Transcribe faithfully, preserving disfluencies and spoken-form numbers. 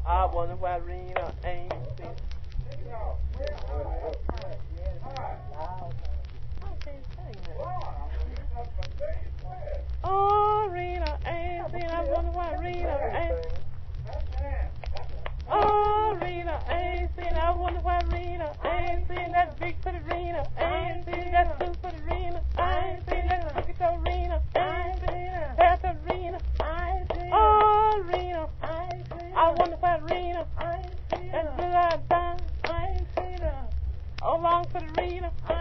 I wonder why Rena ain't seen. Oh, Rena ain't seen. I wonder why Rena ain't. Oh, Rena ain't seen. I wonder why Rena ain't seen that big pretty Rena. Ain't seen that super pretty Rena. I ain't seen that cookie dough Rena. Ain't seen that that Rena. Oh, Rena. I wonder why Rena. That blue-eyed dime. I ain't seen her. Oh, long for the Rena.